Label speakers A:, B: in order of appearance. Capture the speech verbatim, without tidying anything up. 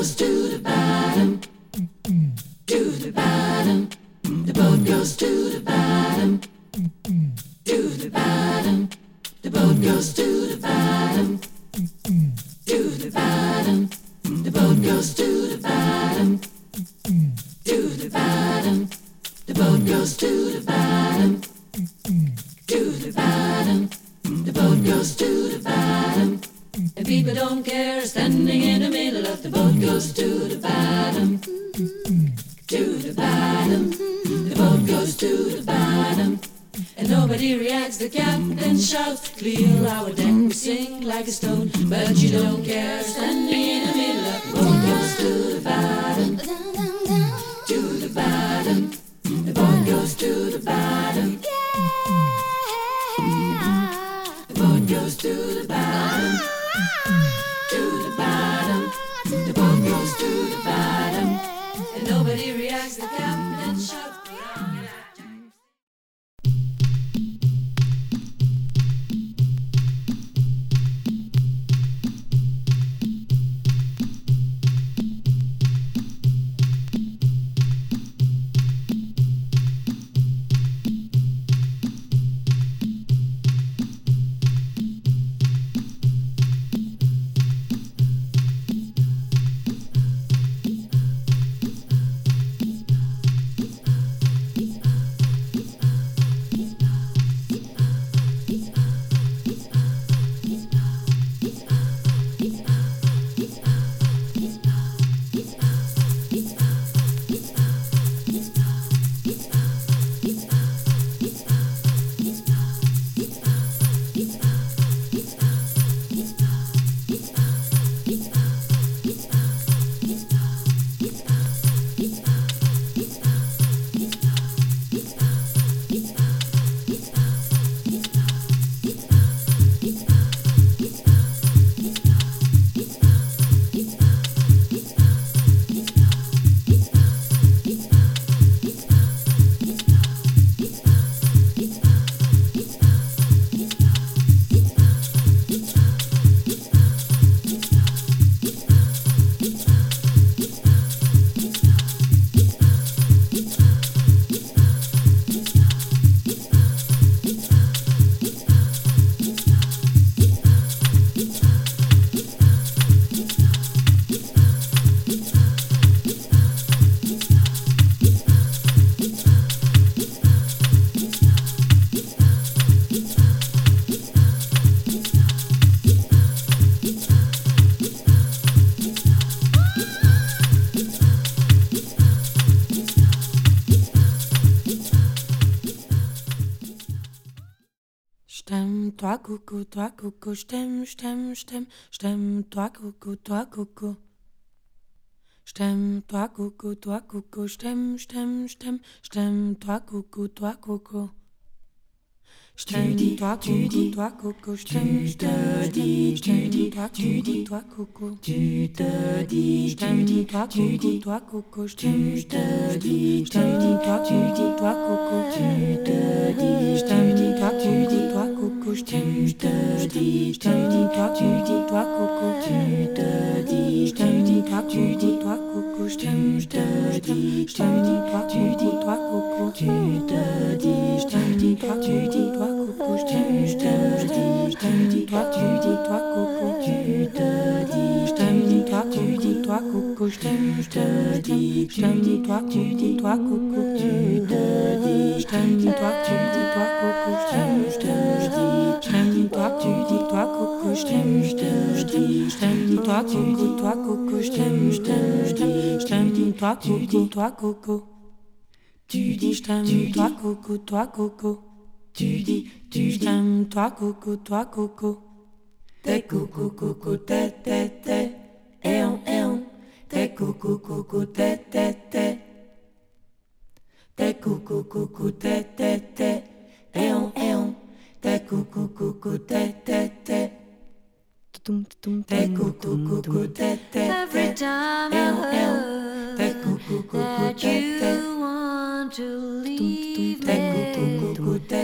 A: goes to the bottom, to the bottom. The boat goes to the bottom, to the bottom. The boat goes to the bottom, to the bottom. The boat goes to the bottom, to the bottom. The boat goes to the bottom, to the bottom. The boat goes to the bottom. And people don't care, standing in the middle of the boat goes to the bottom, to the bottom. The boat goes to the bottom. And nobody reacts, the captain shouts, clear our deck, we sink like a stone. But you don't care, standing in the middle of the boat goes to the bottom, to the bottom. The boat goes to the bottom. The boat goes to the bottom, to the bottom. The boat goes to the bottom. And nobody reacts, the captain shouts.
B: Toi coucou, toi coucou, je t'aime, je t'aime, je t'aime, je t'aime, toi coucou, toi coucou. Je t'aime, toi coucou, toi coucou, je t'aime, je t'aime, je t'aime, je t'aime, toi coucou, toi coucou. Je t'aime, toi coucou, toi coucou, je t'aime, je t'aime, je t'aime, toi coucou, toi coucou. Tu te dis, je t'aime, toi coucou, toi coucou, je t'aime, je te dis, je t'aime, toi coucou, toi coucou. Tu te dis, je t'aime, toi coucou, toi coucou, je t'aime, je te dis, je t'aime, toi coucou, toi coucou. Tu te dis, je t'aime, toi coucou, toi coucou, je t'aime, je te dis, je t'aime, toi coucou, toi coucou. Tu te dis, je t'aime, toi coucou, toi coucou, je t'aime, je te dis, je t'aime, toi tu dis, toi coucou, tu te dis, je t'aime, toi tu dis, toi coucou, je t'aime, je te dis, je t'aime, toi tu dis, toi coucou, tu te dis, je t'aime, toi tu dis, toi coucou, je t'aime, je te dis, je t'aime, toi tu dis, toi coucou, je t'aime, je te dis, je t'aime, toi coucou, toi coucou, je t'aime, je te dis, je t'aime, toi tu dis, toi coucou. Tu dis, je t'aime, toi coucou, toi coucou. Tu dis, tu t'aimes, toi coucou, toi coucou. T'es coucou, coucou, t'es, t'es, t'es. Et on, et on. T'es coucou, coucou, t'es, t'es, t'es. T'es coucou, coucou, t'es, t'es, t'es. Et on, et on. T'es coucou, coucou, t'es, t'es, t'es. T'es coucou, coucou, t'es, t'es, t'es.
A: Every time
B: Et
A: I
B: on, et on. T'es coucou,
A: heard
B: coucou,
A: that
B: t'es, t'es.
A: you want to leave
B: T'es coucou,
A: me,
B: coucou, t'es,